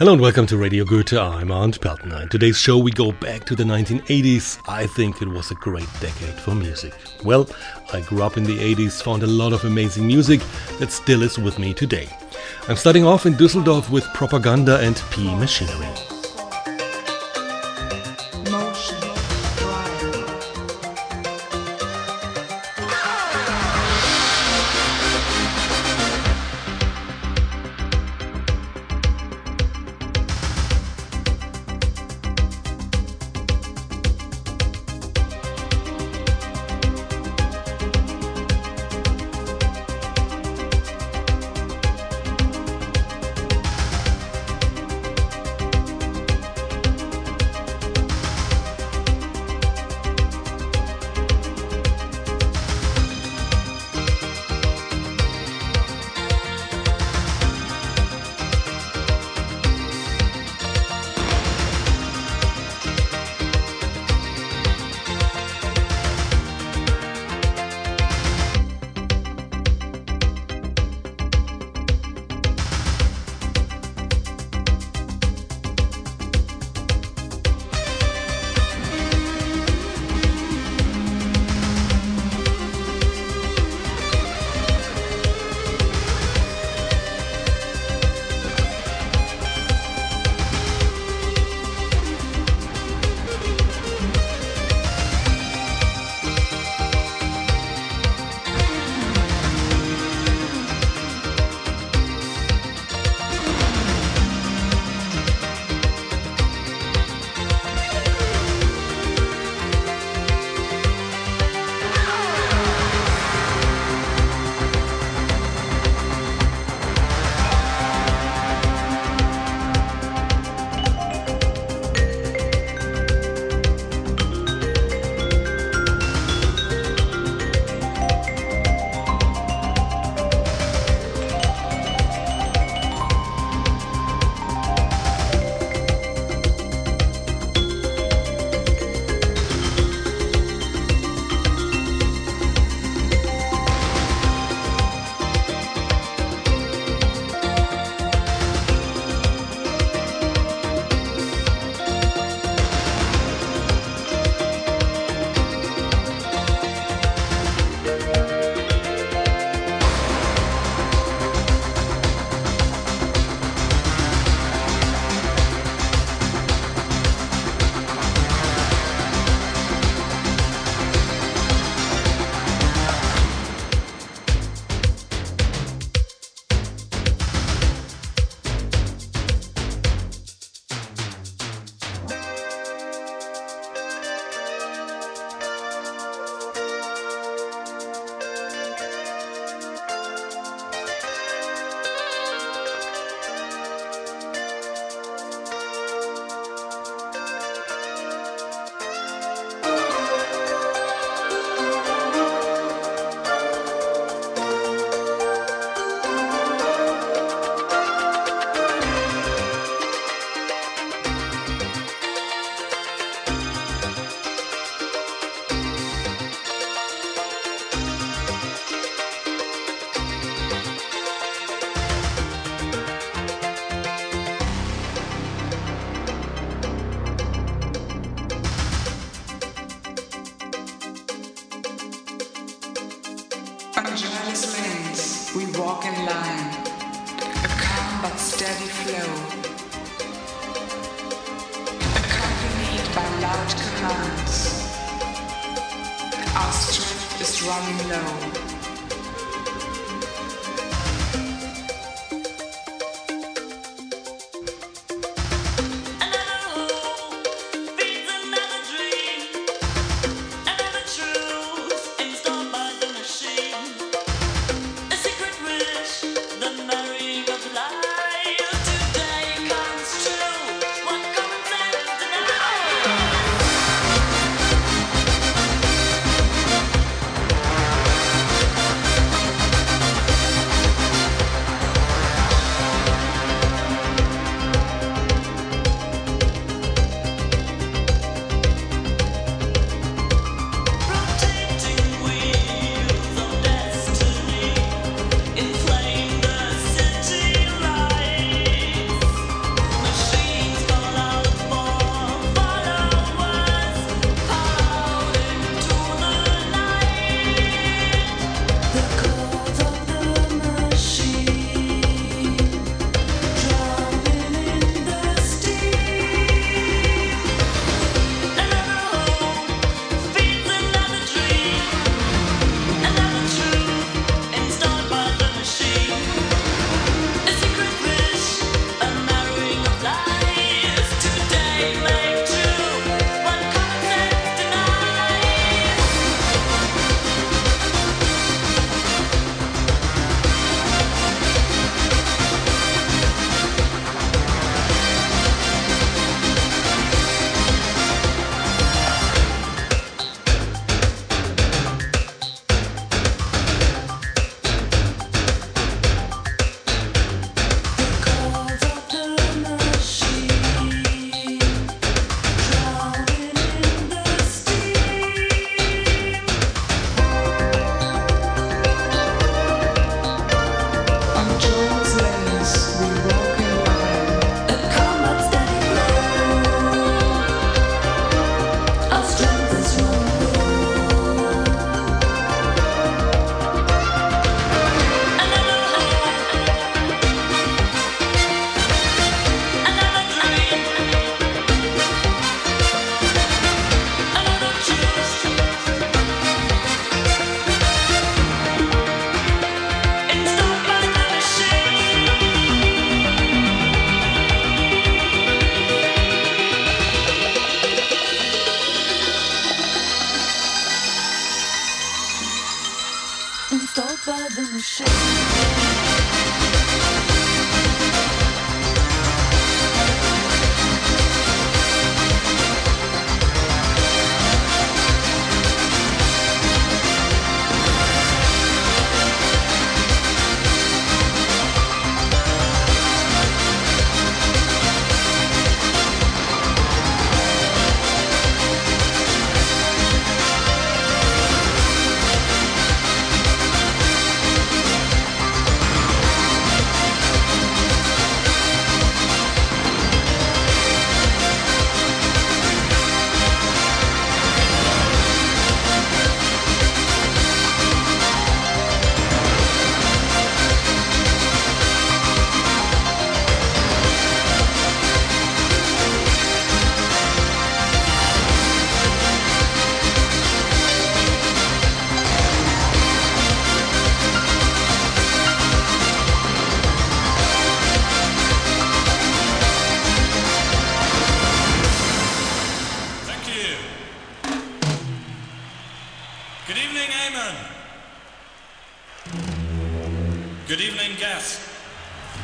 Hello and welcome to Radio Goethe. I'm Arndt Peltner. In today's show we go back to the 1980s. I think it was a great decade for music. Well, I grew up in the 80s, found a lot of amazing music that still is with me today. I'm starting off in Düsseldorf with Propaganda and P Machinery. We walk in line, a calm but steady flow, accompanied by loud commands. Our strength is running low.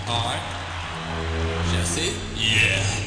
Alright. Jesse? Yeah.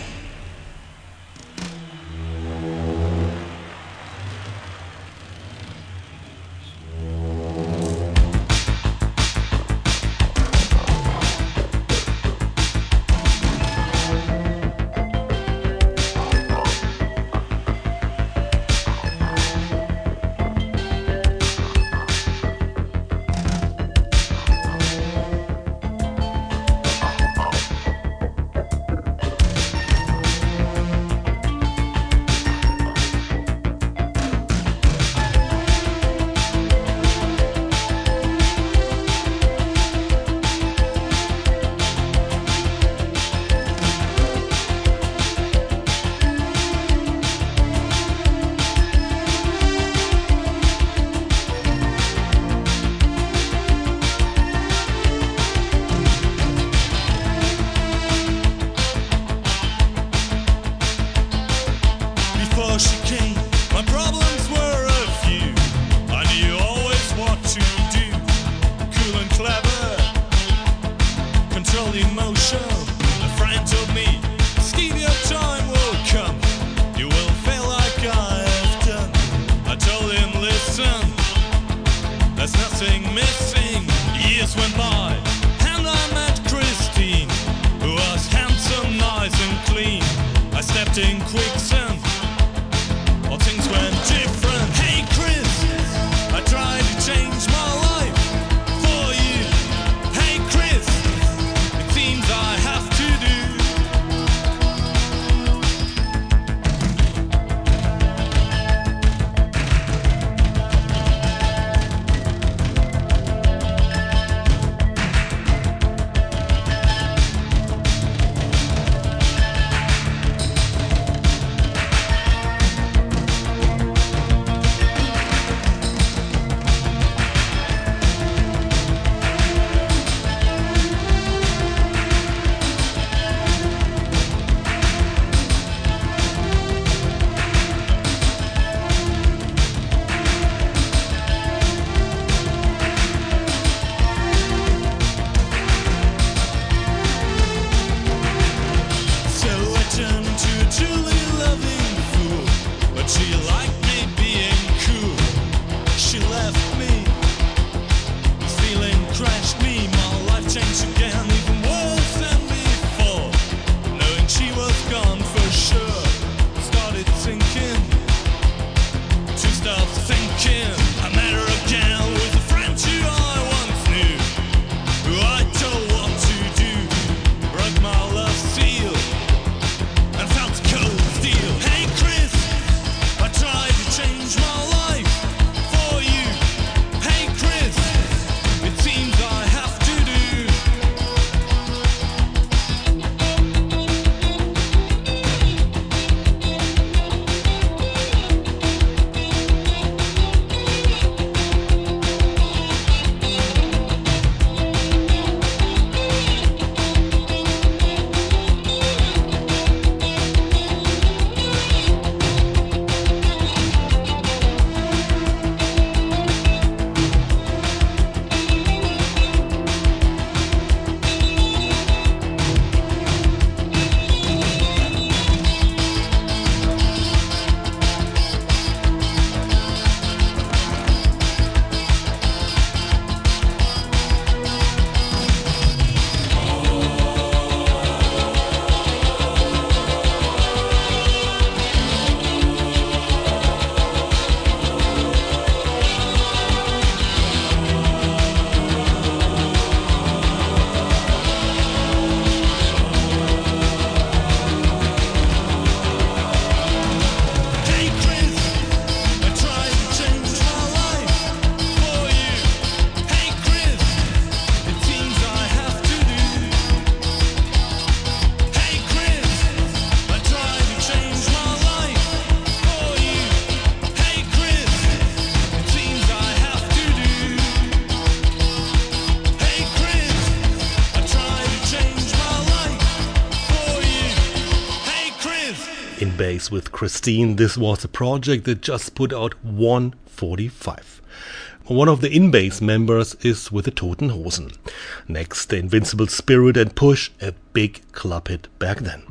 In Bass with Christine. This was a project that just put out 145. one of the In-Bass members is with the Toten Hosen. Next, the Invincible Spirit and Push, a big club hit back then.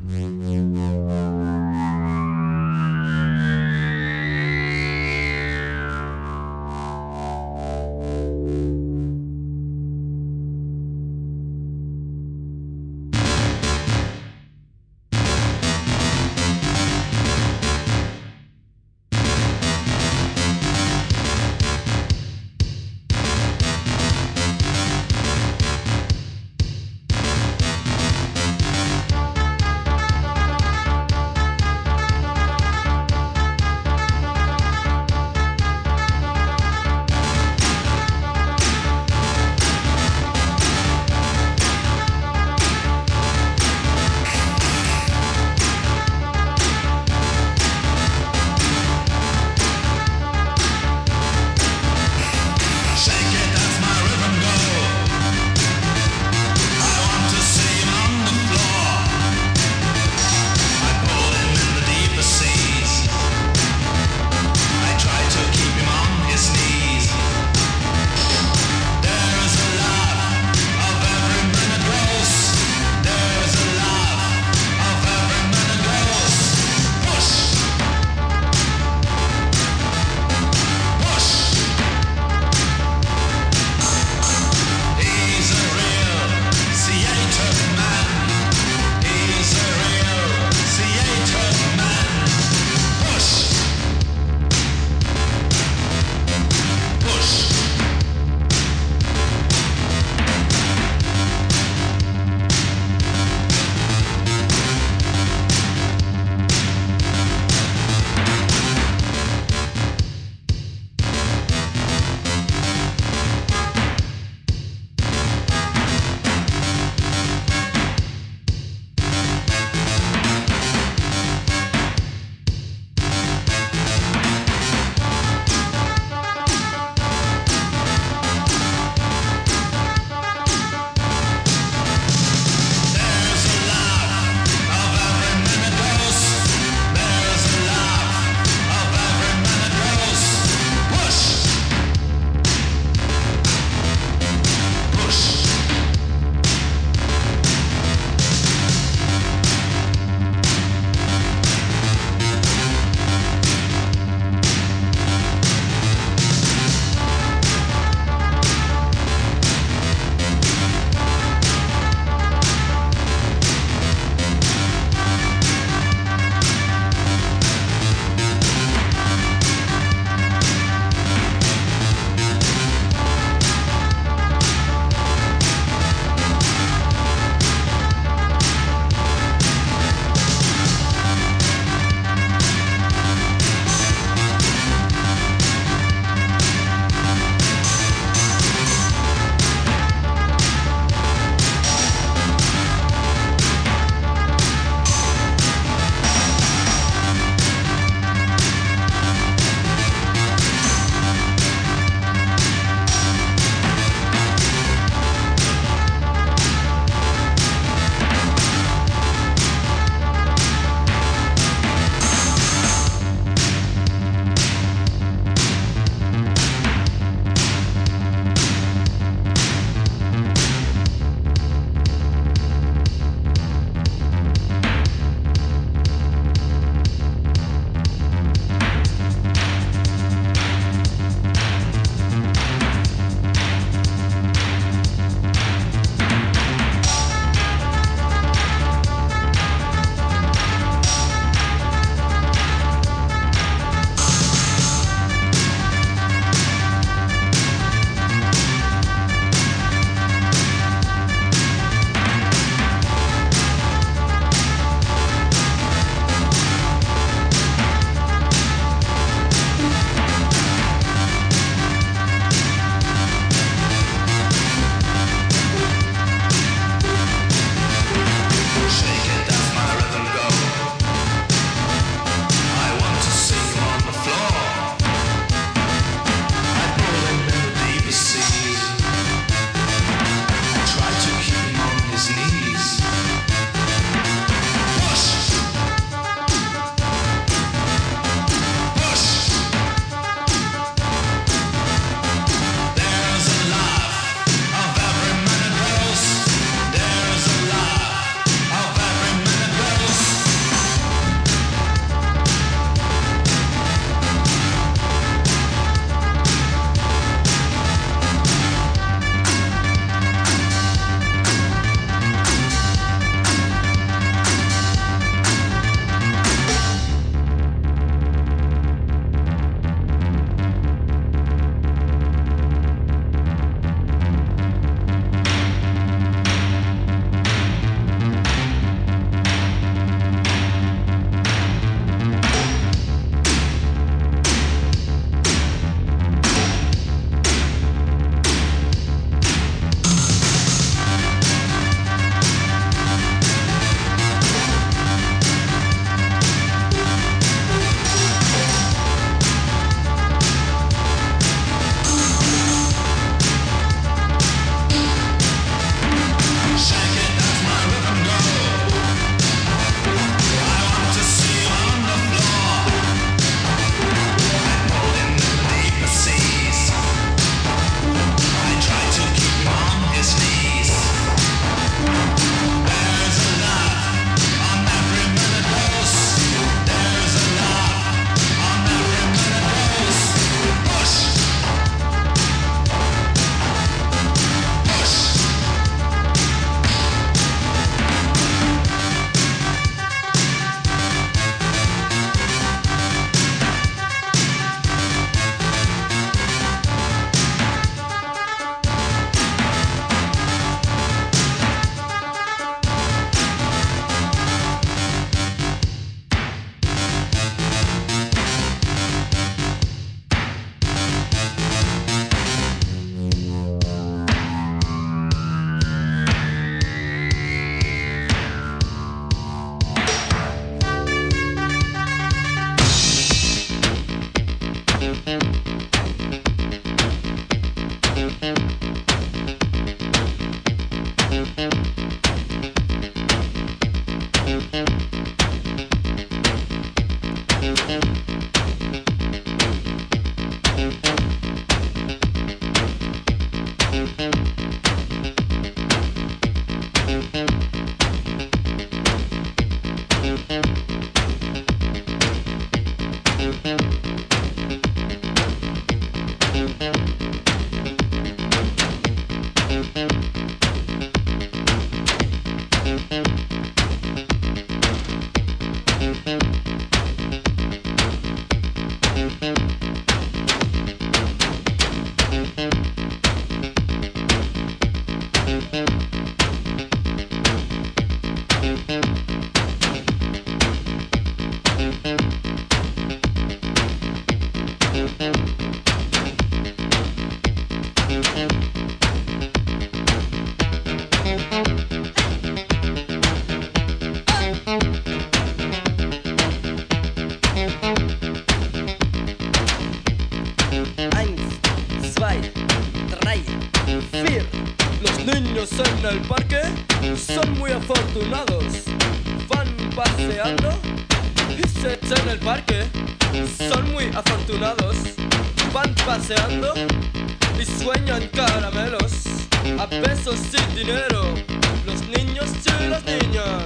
En el parque son muy afortunados, van paseando y se echan el parque. Son muy afortunados, van paseando y sueñan caramelos a pesos sin dinero, los niños y las niñas.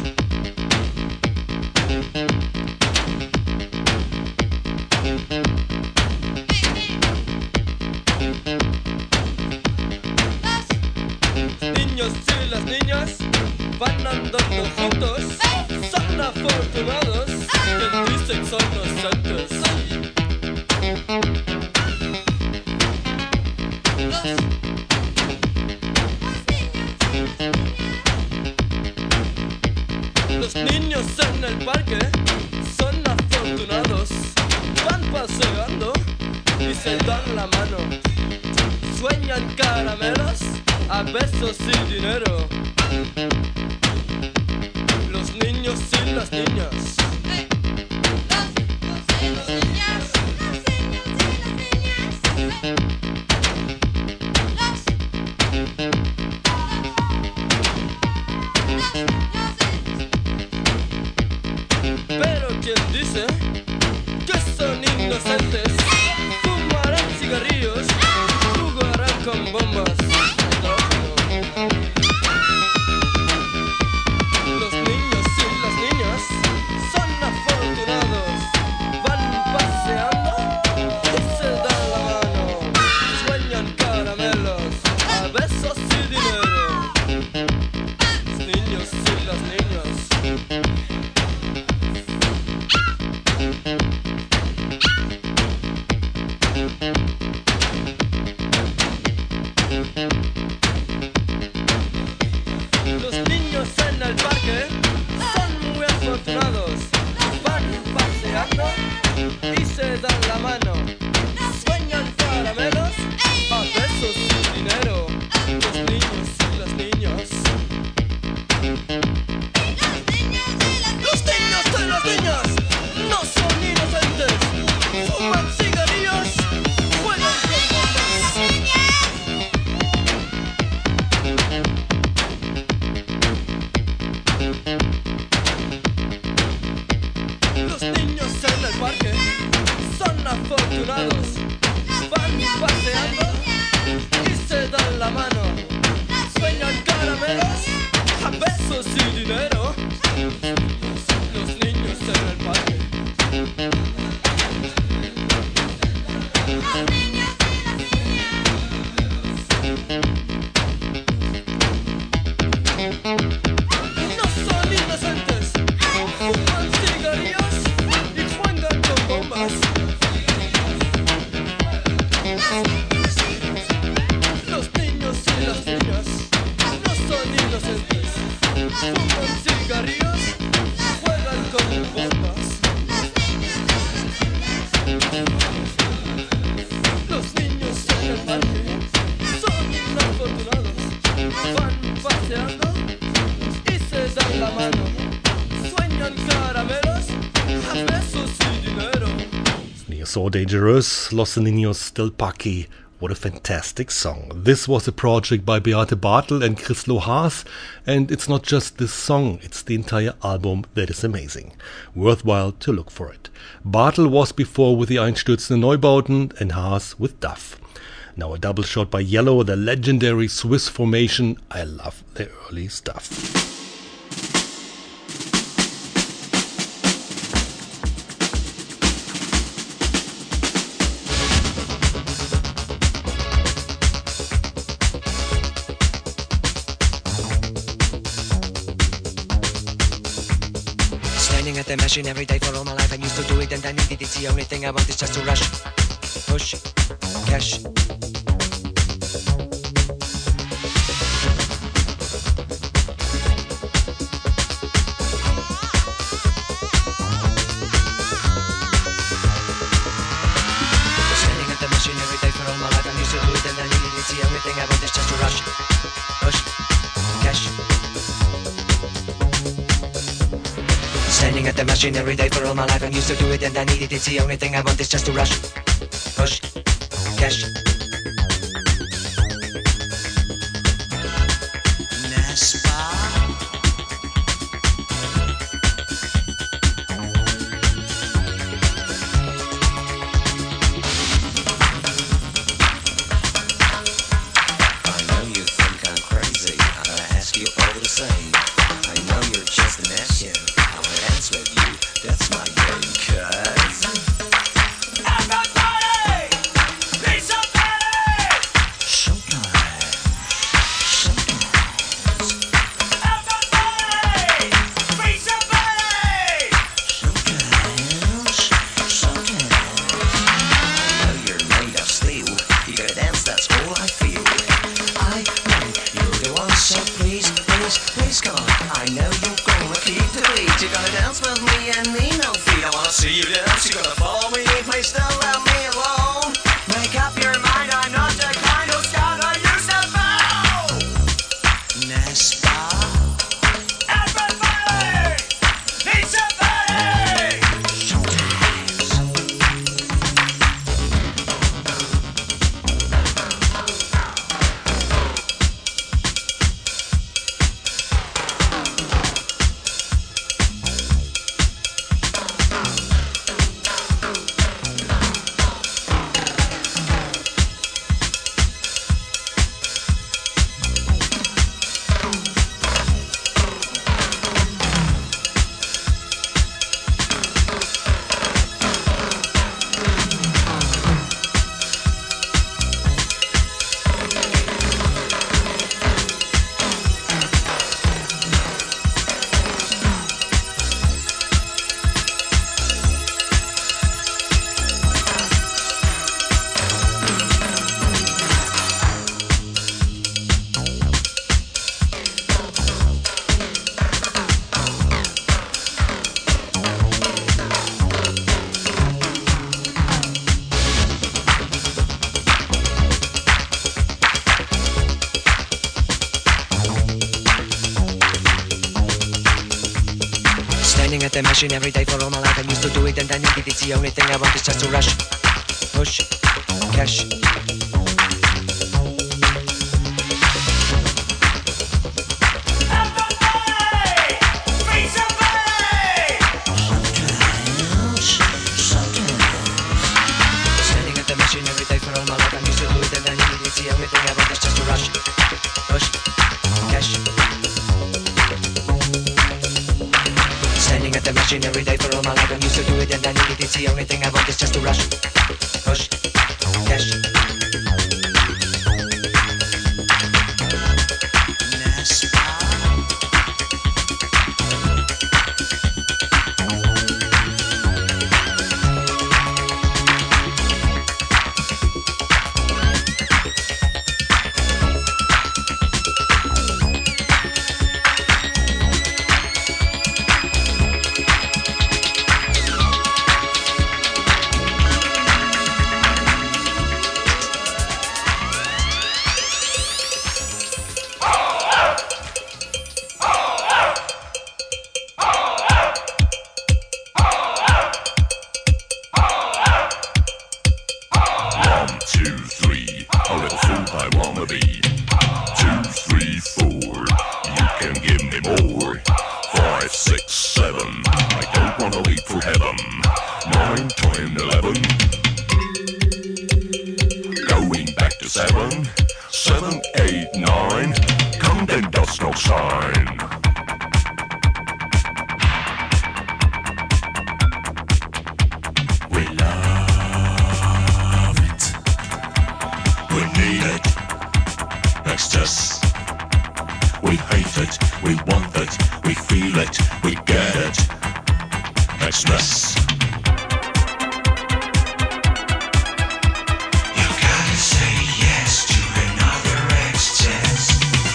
Y las niñas van andando juntos, son afortunados, que dicen son inocentes. Los niños en el parque son afortunados, van paseando y se dan la mano, sueñan caramelos a besos y dinero. Los niños y las niñas. Pero quien dice que son inocentes, fumarán cigarrillos, jugarán con bombas. Los niños y las niñas son afortunados, van paseando y se dan la mano, sueñan caramelos a besos y dinero. Los niños y las niñas. Los niños en el parque son muy afortunados, van paseando y se dan la mano, sueñan caramelos a besos y dinero. Los niños y las niñas. Los niños y las niñas no son inocentes, fuman cigarrillos, juegan con bombas. Los niños en el parque son afortunados, van paseando y se dan la mano, sueñan caramelos a besos y dinero. Los niños en el parque. No son inocentes, fuman cigarrillos y juegan con bombas. Los niños y las niñas no son inocentes, fuman cigarrillos, juegan con bombas. Los niños en el parque son afortunados, van paseando y se dan la mano, sueñan caramelos a besos y dinero. So Dangerous, Los Niños del Parque What a fantastic song. This was a project by Beate Bartel and Chris Lohaas, and it's not just this song, it's the entire album that is amazing. Worthwhile to look for it. Bartel was before with the Einstürzende Neubauten and Haas with Duff. Now a double shot by Yellow, the legendary Swiss formation. I love their early stuff. At the machine every day for all my life. I used to do it and I needed it. It's the only thing I want is just to rush, push, cash. Standing at the machine every day for all my life. I used to do it and I needed it. It's the only thing I want is just to rush, push, cash. Standing at the machine every day for all my life. I'm used to do it and I need it. It's the only thing I want is just to rush, push, cash. I know you think I'm crazy. I'm gonna ask you all the same. I know you're just an issue. With you, that's my game, cuz everybody, be somebody. Sometimes. Everybody, be somebody. Sometimes. I know you're made of steel. You gotta dance, that's all I feel. I know you're the one, so please, come on. I know you're gonna keep the beat. You're gonna dance with me and me, no feet. I wanna see you dance. You're gonna follow me, please don't let me alone. Make up your mind, I'm not the kind of scout I used to bow. Nespa. Everybody needs somebody. At the machine every day for all my life. I used to do it and I needed it. It's the only thing I want is just to rush, push, cash. Everybody, be somebody. Sometimes. Standing at the machine every day for all my life. I'm used to do it and I needed it. It's the only thing I want is just to rush, push, cash. Standing at the machine every day for all my life. I'm used to do it and I need it. It's the only thing I want is just to rush, push, cash. Express. You gotta say yes to another excess.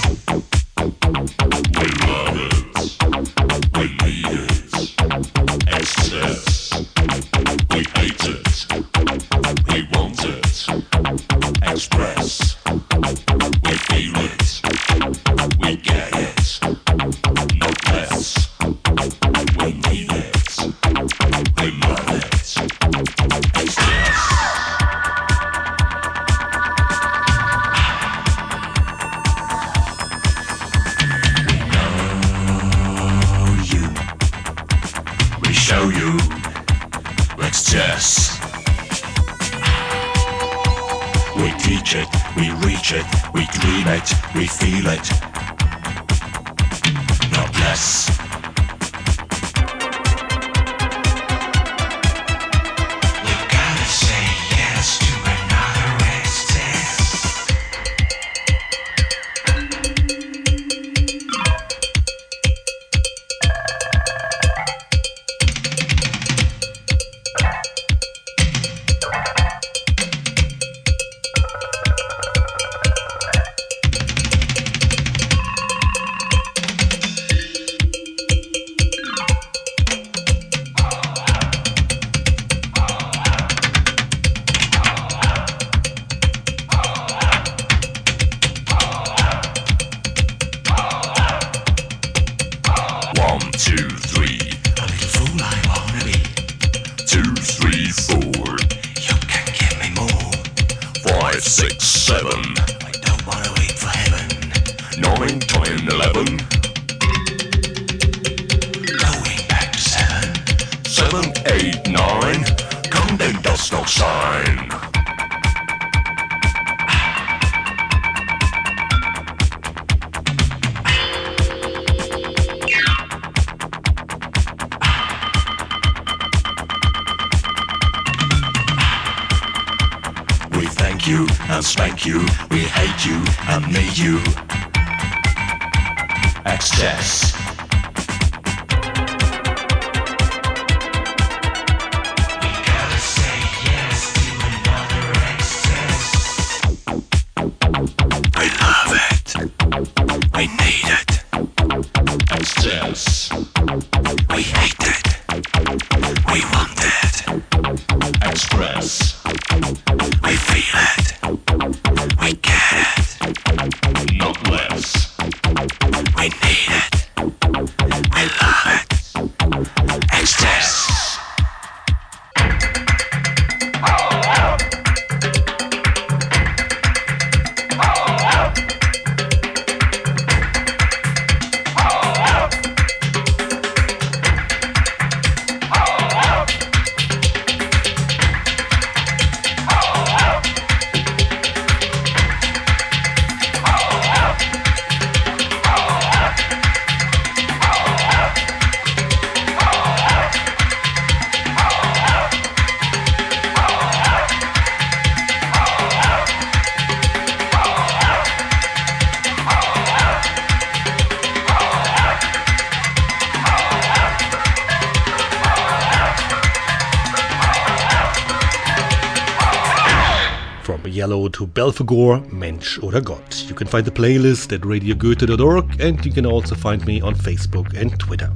We love it. We need it. Excess. We hate it. We want it. Express. We feel it. We get it. Not less. We need it. We love it. Excess. We know you. We show you. Excess. We teach it, we reach it, we dream it, we feel it. Not less. You gotta say yes to another excess. Spank you, we hate you and need you. Excess. We gotta say yes to another excess. We love it. We need it. Excess. We hate it. We want it. Express. We feel it. We get it, not less. We need it. We love it. Excess. Yellow to Belphegor, Mensch oder Gott. You can find the playlist at radiogoethe.org and you can also find me on Facebook and Twitter.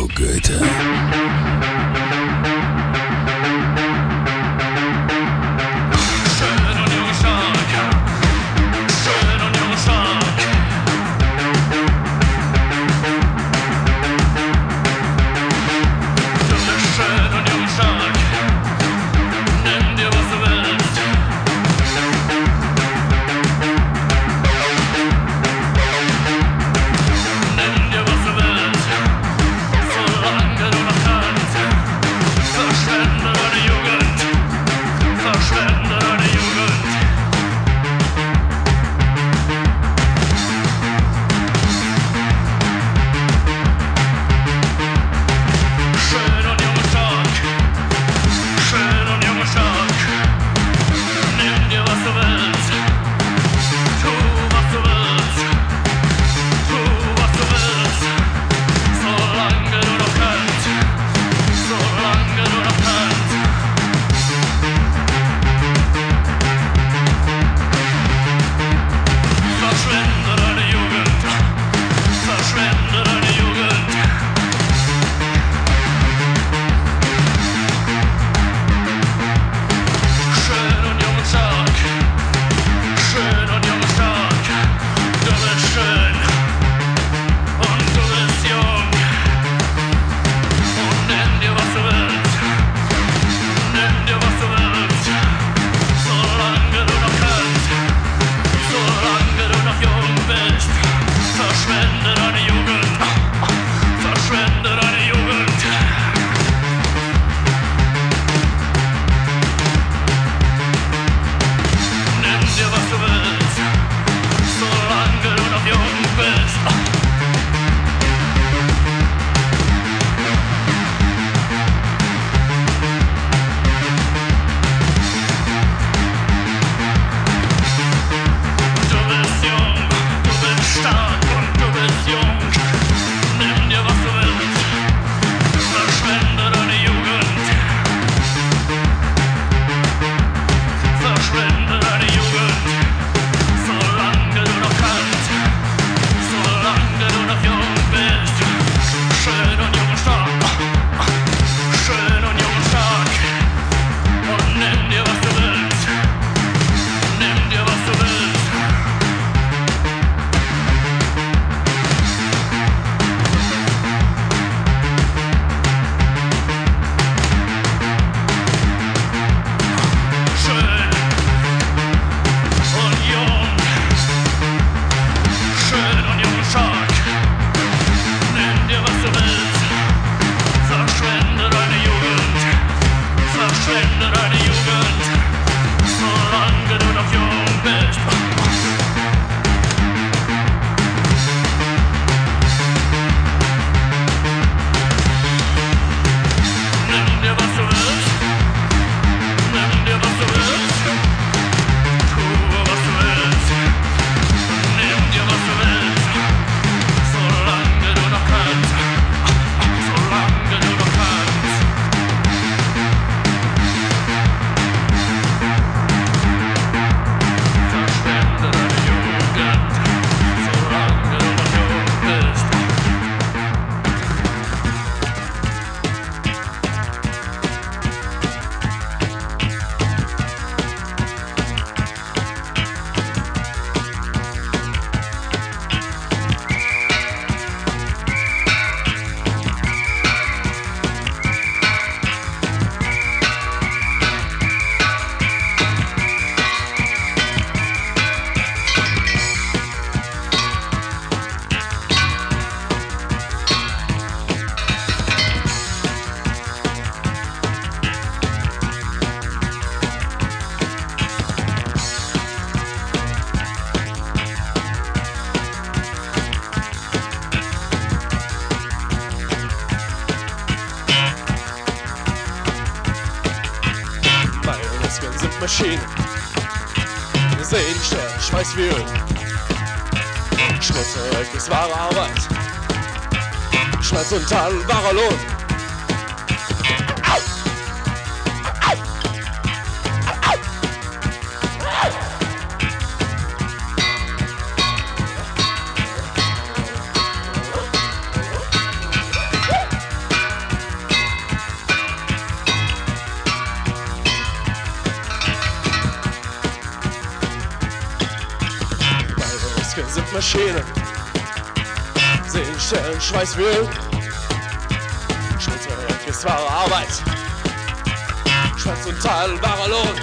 Radio Goethe. Maschinen. Sehen Stern, Schweiß wie Öl. Schmutzzeug ist wahre Arbeit. Schmerz und Tal, wahrer Lohn. Maschinen sehen Stellen, Schweiß, Wühl. Schnitte ist wahre Arbeit, Schmerz und Teil wahrer Lohn.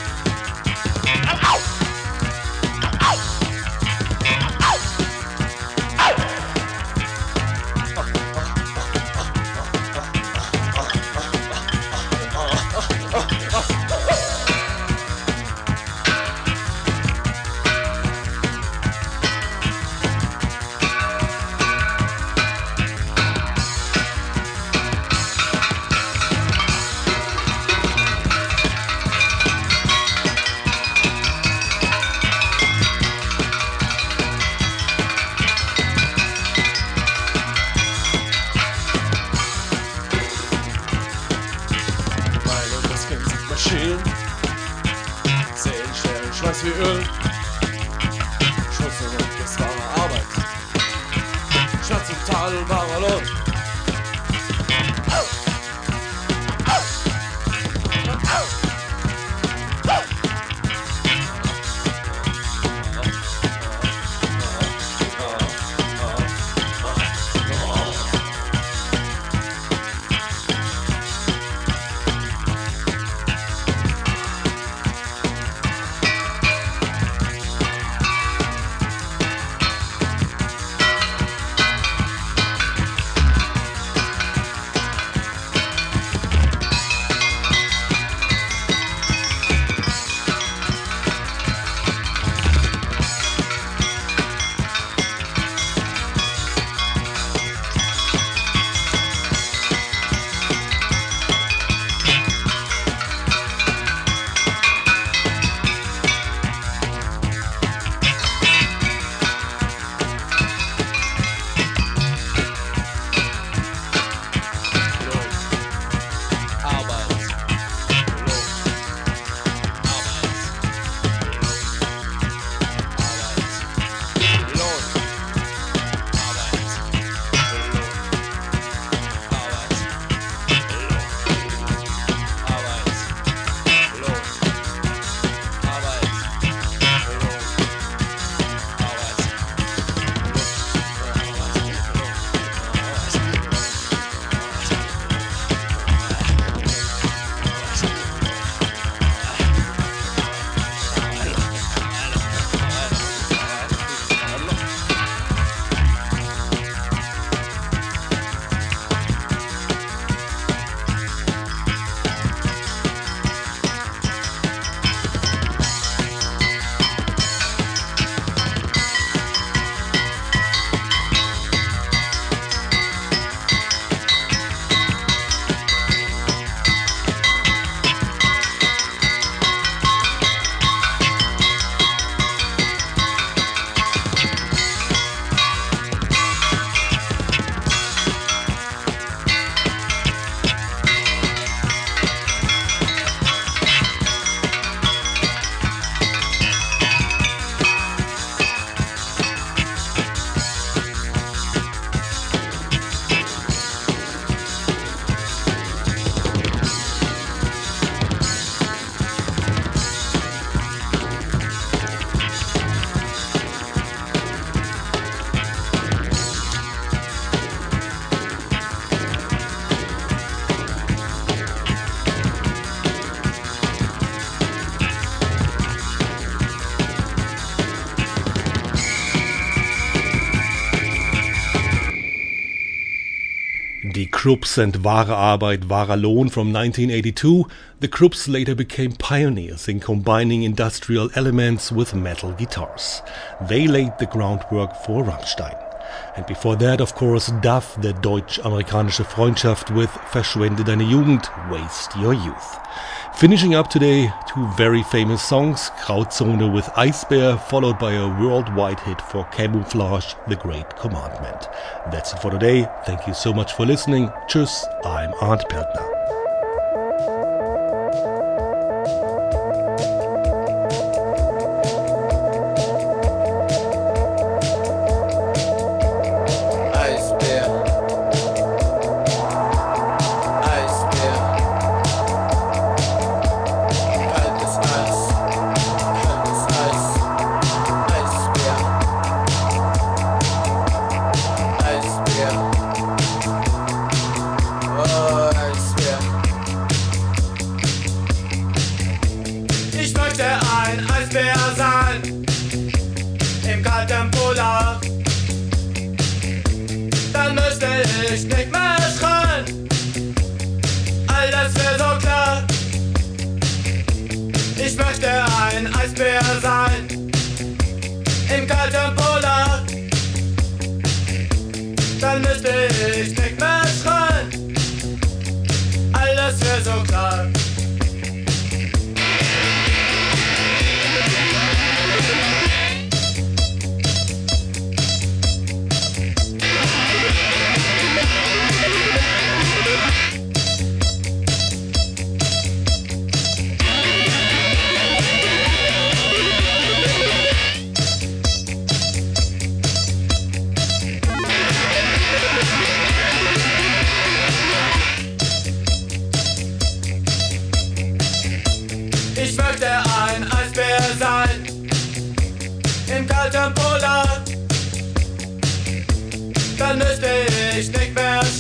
Die Krupps and Wahre Arbeit, Wahrer Lohn from 1982, the Krupps later became pioneers in combining industrial elements with metal guitars. They laid the groundwork for Rammstein. And before that, of course, Duff, the deutsch-amerikanische Freundschaft with Verschwende deine Jugend, Waste Your Youth. Finishing up today, two very famous songs, Grauzone with Eisbär, followed by a worldwide hit for Camouflage, The Great Commandment. That's it for today. Thank you so much for listening. Tschüss, I'm Arndt Peltner.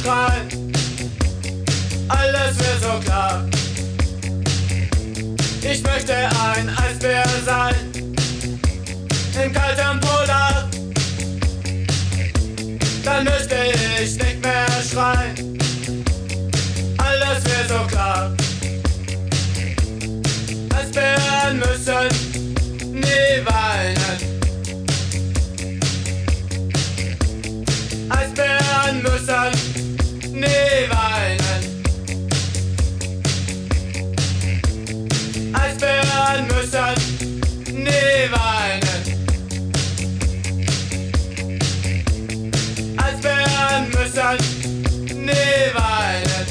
schreien, alles wird so klar. Ich möchte ein Eisbär sein, in kaltem Polar. Dann müsste ich nicht mehr schreien, alles wird so klar. Eisbären müssen nie weinen. Eisbären müssen nie weinen. Eisbären müssen nie weinen. Eisbären müssen nie weinen.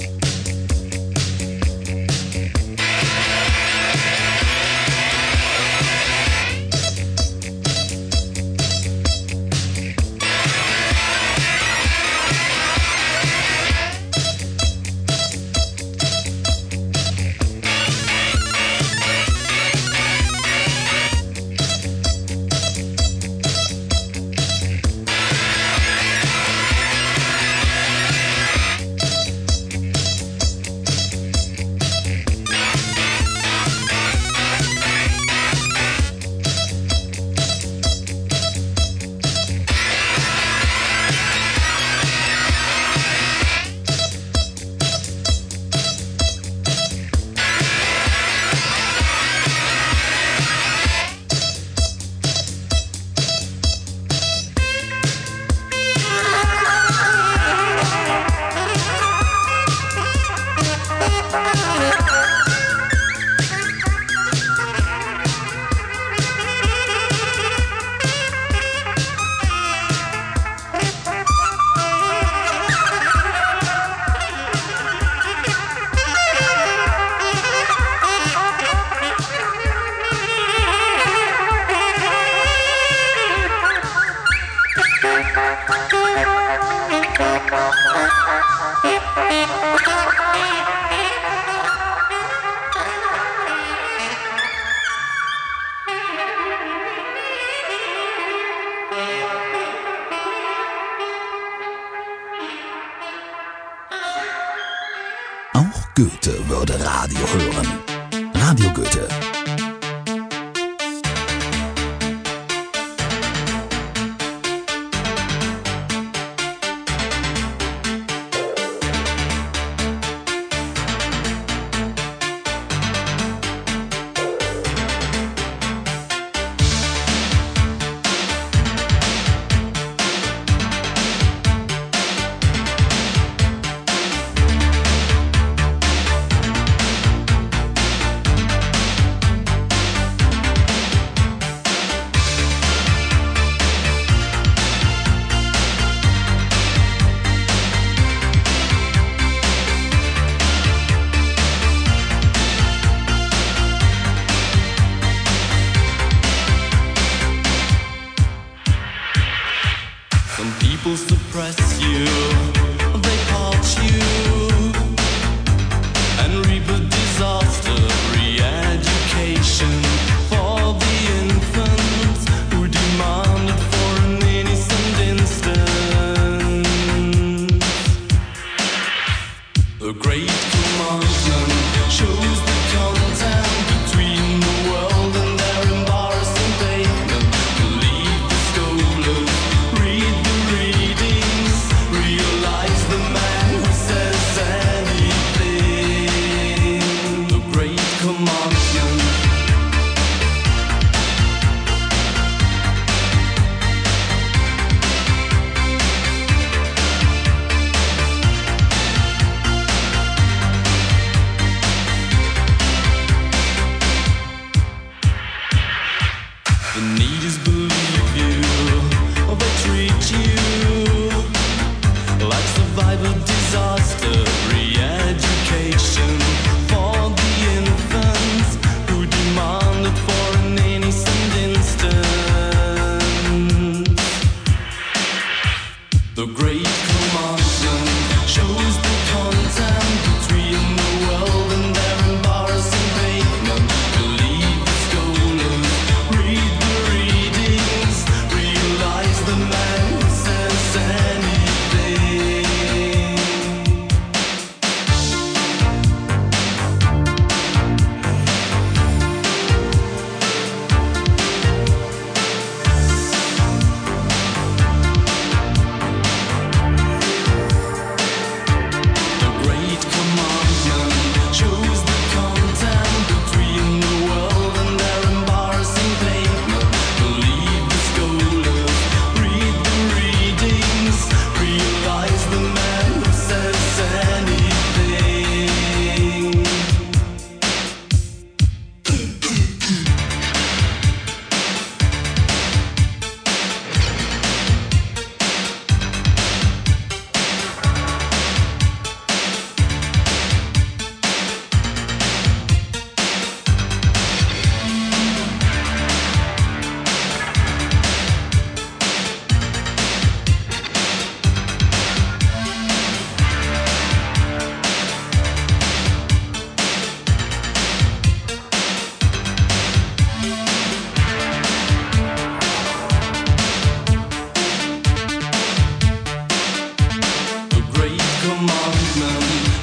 Goethe würde Radio hören. Radio Goethe.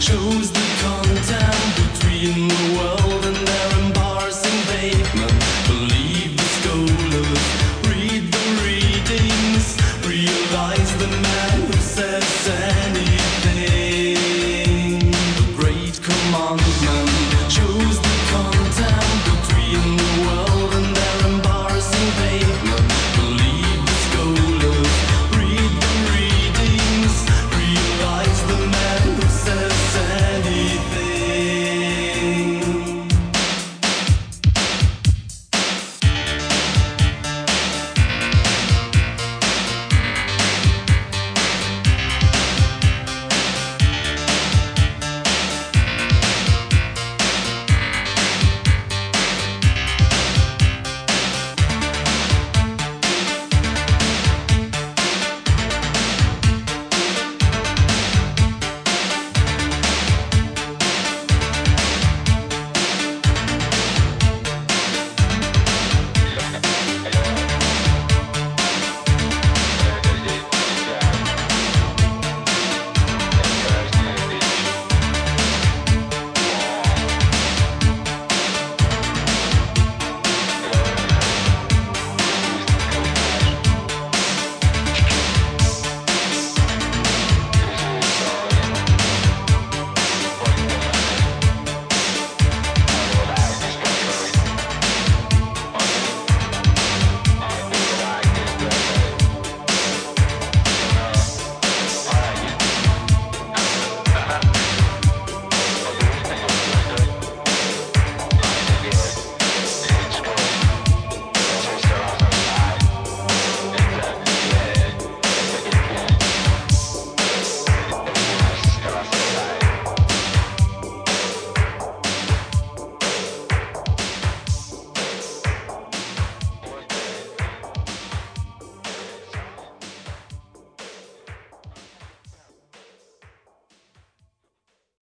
shows the content between the